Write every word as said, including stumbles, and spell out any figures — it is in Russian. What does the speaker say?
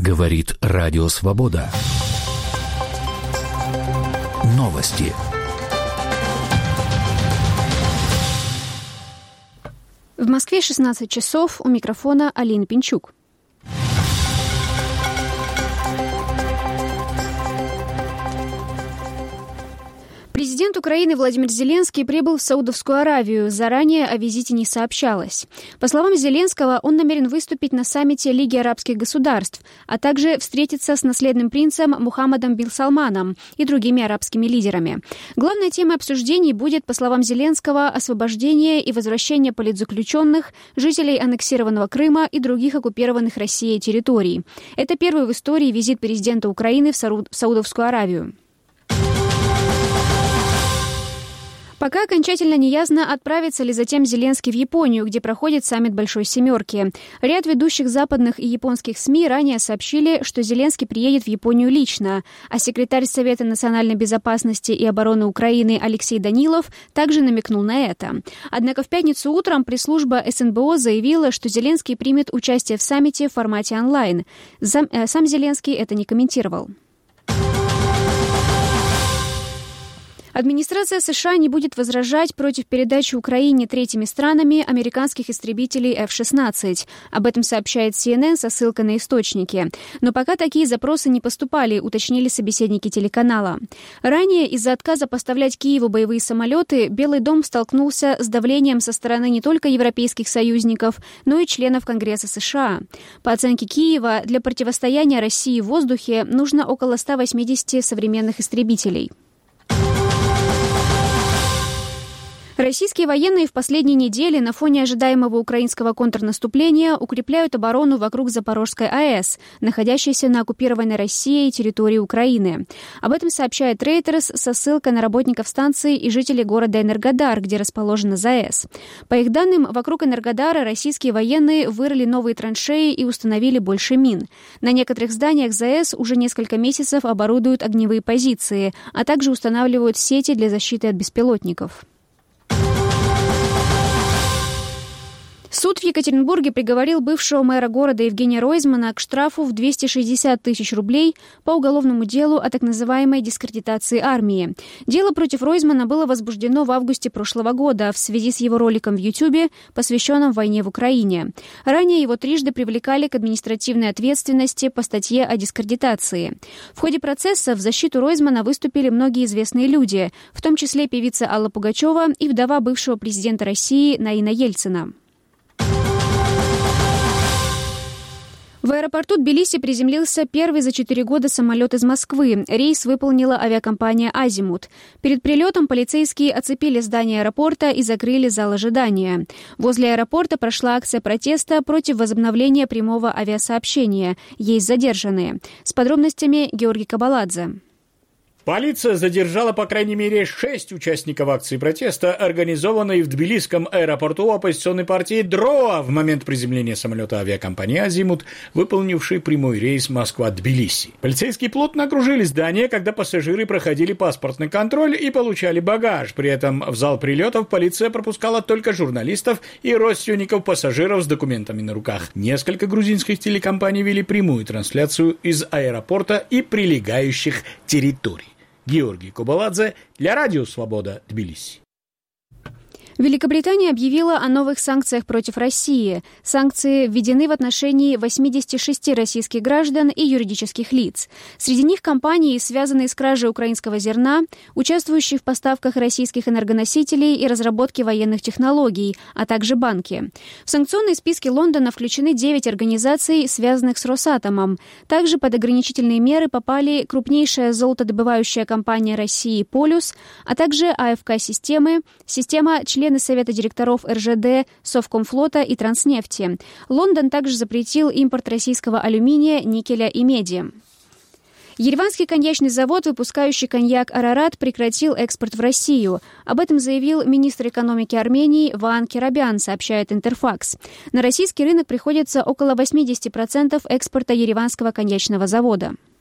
Говорит Радио Свобода. Новости. В Москве шестнадцать часов, у микрофона Алина Пинчук. Президент Украины Владимир Зеленский прибыл в Саудовскую Аравию. Заранее о визите не сообщалось. По словам Зеленского, он намерен выступить на саммите Лиги арабских государств, а также встретиться с наследным принцем Мухаммадом бин Салманом и другими арабскими лидерами. Главной темой обсуждений будет, по словам Зеленского, освобождение и возвращение политзаключенных, жителей аннексированного Крыма и других оккупированных Россией территорий. Это первый в истории визит президента Украины в Саудовскую Аравию. Пока окончательно не ясно, отправится ли затем Зеленский в Японию, где проходит саммит Большой Семерки. Ряд ведущих западных и японских СМИ ранее сообщили, что Зеленский приедет в Японию лично, а секретарь Совета национальной безопасности и обороны Украины Алексей Данилов также намекнул на это. Однако в пятницу утром пресс-служба эс эн бэ о заявила, что Зеленский примет участие в саммите в формате онлайн. Сам, э, сам Зеленский это не комментировал. Администрация США не будет возражать против передачи Украине третьими странами американских истребителей эф шестнадцать. Об этом сообщает си эн эн со ссылкой на источники. Но пока такие запросы не поступали, уточнили собеседники телеканала. Ранее из-за отказа поставлять Киеву боевые самолеты Белый дом столкнулся с давлением со стороны не только европейских союзников, но и членов Конгресса США. По оценке Киева, для противостояния России в воздухе нужно около ста восьмидесяти современных истребителей. Российские военные в последние недели на фоне ожидаемого украинского контрнаступления укрепляют оборону вокруг Запорожской АЭС, находящейся на оккупированной Россией территории Украины. Об этом сообщает Reuters со ссылкой на работников станции и жителей города Энергодар, где расположена ЗАЭС. По их данным, вокруг Энергодара российские военные вырыли новые траншеи и установили больше мин. На некоторых зданиях ЗАЭС уже несколько месяцев оборудуют огневые позиции, а также устанавливают сети для защиты от беспилотников. Суд в Екатеринбурге приговорил бывшего мэра города Евгения Ройзмана к штрафу в двести шестьдесят тысяч рублей по уголовному делу о так называемой дискредитации армии. Дело против Ройзмана было возбуждено в августе прошлого года в связи с его роликом в Ютубе, посвященном войне в Украине. Ранее его трижды привлекали к административной ответственности по статье о дискредитации. В ходе процесса в защиту Ройзмана выступили многие известные люди, в том числе певица Алла Пугачева и вдова бывшего президента России Наина Ельцина. В аэропорту Тбилиси приземлился первый за четыре года самолет из Москвы. Рейс выполнила авиакомпания «Азимут». Перед прилетом полицейские оцепили здание аэропорта и закрыли зал ожидания. Возле аэропорта прошла акция протеста против возобновления прямого авиасообщения. Есть задержанные. С подробностями Георгий Кабаладзе. Полиция задержала по крайней мере шесть участников акции протеста, организованной в Тбилисском аэропорту оппозиционной партии ДРОА в момент приземления самолета авиакомпании «Азимут», выполнившей прямой рейс Москва-Тбилиси. Полицейские плотно окружили здание, когда пассажиры проходили паспортный контроль и получали багаж. При этом в зал прилетов полиция пропускала только журналистов и родственников пассажиров с документами на руках. Несколько грузинских телекомпаний вели прямую трансляцию из аэропорта и прилегающих территорий. Георгий Кабаладзе для Радио Свобода, Тбилиси. Великобритания объявила о новых санкциях против России. Санкции введены в отношении восьмидесяти шести российских граждан и юридических лиц. Среди них компании, связанные с кражей украинского зерна, участвующие в поставках российских энергоносителей и разработке военных технологий, а также банки. В санкционные списки Лондона включены девять организаций, связанных с Росатомом. Также под ограничительные меры попали крупнейшая золотодобывающая компания России «Полюс», а также АФК-системы, система членов члены Совета директоров эр жэ дэ, Совкомфлота и Транснефти. Лондон также запретил импорт российского алюминия, никеля и меди. Ереванский коньячный завод, выпускающий коньяк «Арарат», прекратил экспорт в Россию. Об этом заявил министр экономики Армении Ваан Керабян, сообщает Интерфакс. На российский рынок приходится около восемьдесят процентов экспорта ереванского коньячного завода.